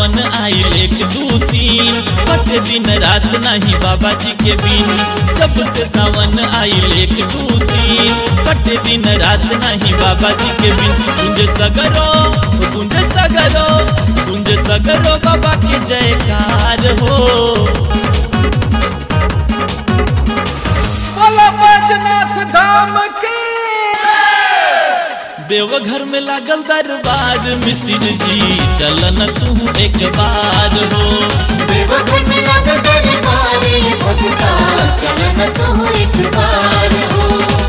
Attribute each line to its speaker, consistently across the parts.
Speaker 1: सावन आइल 1 2 3 कटे दिन रात नहीं बाबा जी के बिन। जब से सावन आइल 1 2 3 कटे दिन रात नहीं बाबा जी के बिन। गुंजे सगरो गुंजे सगरो गुंजे सगरो बाबा के जयकार हो।
Speaker 2: बोलो बैजनाथ धाम की।
Speaker 1: देवघर में लागल दरबार मिसिर जी चलन तू एक बार हो।
Speaker 3: देवघर में लागल दरबार भगता चलन तू एक बार हो।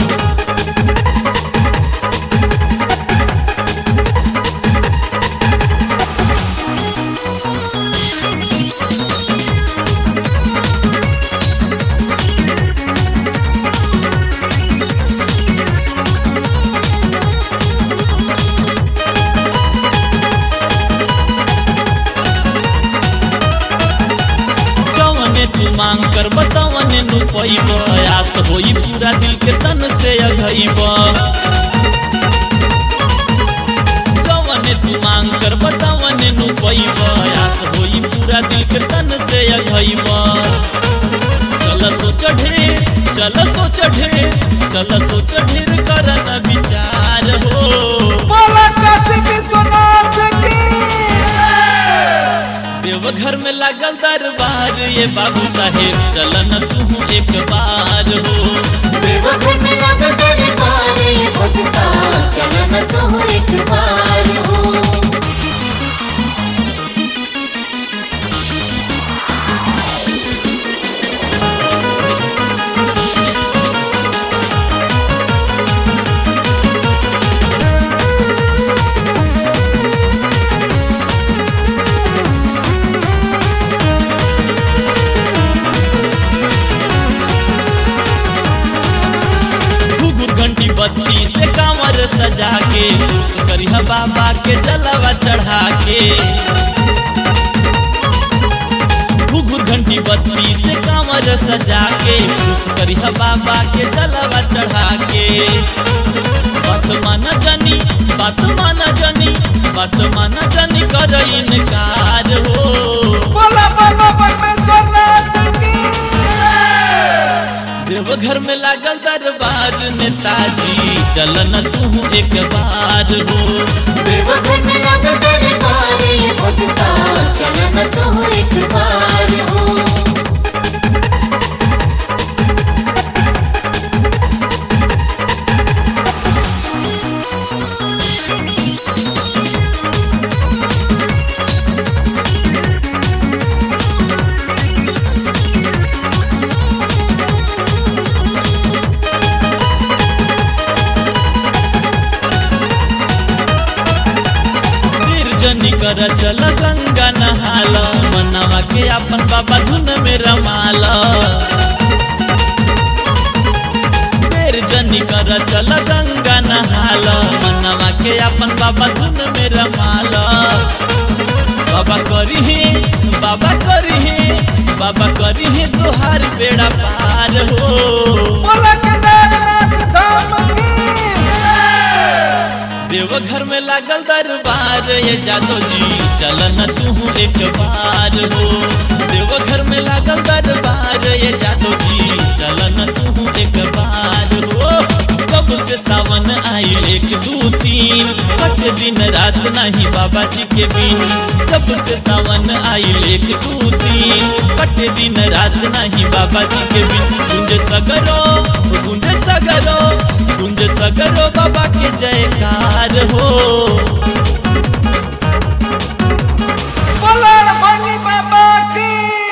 Speaker 1: तू मांग कर बतावने नु पैब आस होई पूरा दिल के तन से अघइब। जवने तू मांग कर बतावने नु पैब आस होई पूरा दिल के तन से अघइब। चल सोच ढेर चल सोच ढेर चल सोच ढेर करन विचार हो।
Speaker 2: बोलो काशी विश्वनाथ की।
Speaker 1: देवघर में लागल दरबार ये बाबू साहेब चलन तू एक बार हो।
Speaker 3: देवघर में लागल दरबार भगता चलन तू एक बार हो।
Speaker 1: घंटी बत्ती से कांवर सजा के खुश करिहा बाबा के जलवा चढ़ा के। घुघुर घंटी बत्ती से कांवर सजा के खुश करिहा बाबा के जलवा चढ़ा के। बात माना जानी बात माना जानी बात माना जानी कर इनकार हो।
Speaker 2: बोलो बाबा परमेश्वरनाथ की।
Speaker 1: देवघर में लागल दरबार नेताजी चलन तू एक बार हो।
Speaker 3: देवघर में लागल दरबार भगता चलन तू एक बार हो।
Speaker 1: कर चल गंगा नहाल मनवा के अपन बाबा धुन में रमाल। देर जनी कर चल गंगा नहाल मनवा के अपन बाबा धुन में रमाल। बाबा करी है बाबा करी है बाबा करी है तोहार बेड़ा पार हो।
Speaker 2: बोलो केदारनाथ धाम की।
Speaker 1: देवघर में लागल दरबार ये जादो जी चलन तू एक बार हो। देवघर में लागल दरबार ये जादो जी चलन तू एक बार हो। कब से सावन आइल 1 2 3 कटे दिन रात नहीं बाबा जी के बिन। जब से सावन आइल 1 2 3 कटे दिन रात नहीं बाबा जी के बिन। गुंजे सगरो गुंजे सगरो गुंजे सगरो बाबा के जयकार हो।
Speaker 2: बोलो भंगी बाबा की।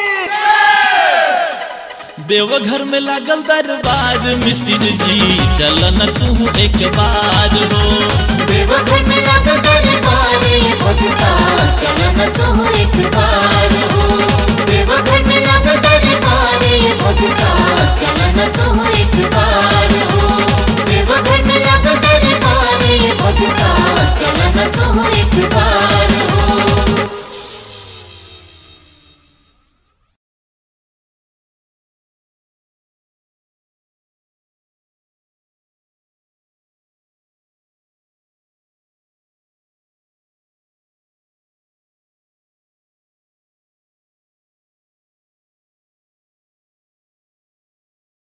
Speaker 1: देवघर में लागल दरबार मिसिर जी चलन तू एक बार हो।
Speaker 3: देवघर में लागल दरबार